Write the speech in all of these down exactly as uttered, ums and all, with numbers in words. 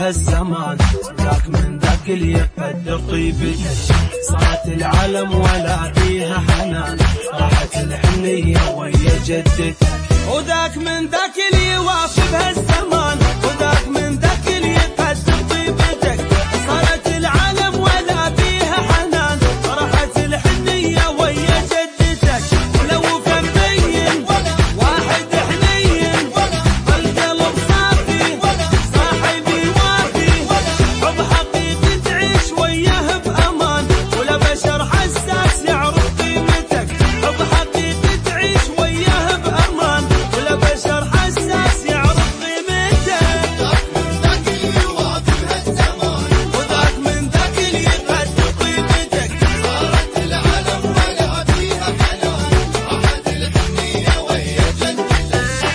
بهالزمان، ذاك من ذاك اللي يقدر طيبتك. صارت العالم ولا فيها حنان، راحت الحنية ويا جدتك. وذاك من ذاك اللي يوافي بهالزمان، وذاك من ذاك اللي يقدر طيبتك. صارت العالم ولا فيها حنان، راحت الحنية ويا جدتك. ولو كان بين واحد حنين، القلب صافي صاحبي وافي، حب حقيقي تعيش وياه بأمان، ولا بشر حساس يعرف قيمتك. حب حقيقي تعيش وياه بأمان، ولا بشر حساس يعرف قيمتك. ذاك من ذاك اللي يوافي بهالزمان، وذاك من ذاك اللي يقدر طيبتك. صارت العالم ولا فيها حنان، راحت الحنية ويا جدتك.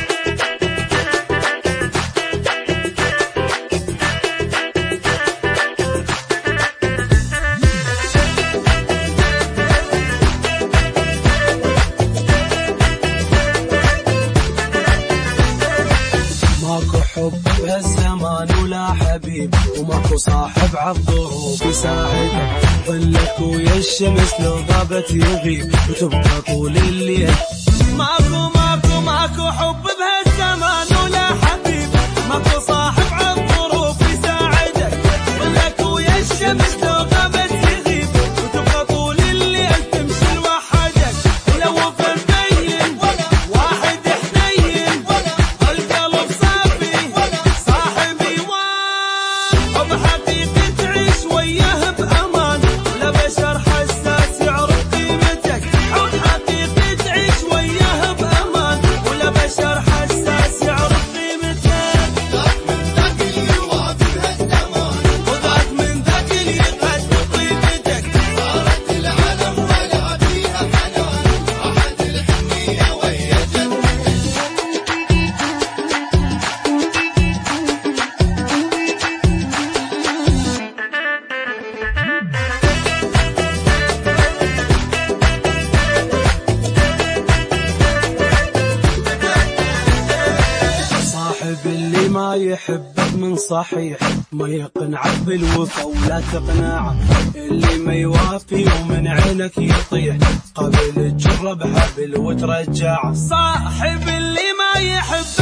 ماكو حب بهالزمان ولا حبيب، وماكو صاحب عالظروف يساعدك. ظلك ويا الشمس لو غابت يغيب، وتبقى طول الليل. ماكو ماكو ماكو حب بهالزمان ولا حبيب، ماكو صاحب عالظروف يساعدك. ظلك ويا الشمس لو غابت يغيب، وتبقى طول الليل تمشي لوحدك. ولو كان بين واحد حنين، القلب صافي صاحبي وافي، حب حقيقي تعيش وياه بأمان، ولا بشر حساس يعرف قيمتك. حب حقيقي تعيش وياه بأمان، ولا بشر حساس يعرف قيمتك. ذاك من ذاك اللي يوافي بهالزمان، وذاك من ذاك اللي يقدر طيبتك. صارت العالم ولا فيها حنان، راحت الحنية ويا جدتك. صاحب اللي ما يحبك من صحيح، ما يقنعك بالوفا ولا تقنعه. اللي ما يوافي ومن عينك يطيح، قبل تجرب حبل وترجعه. صاحب اللي ما يحب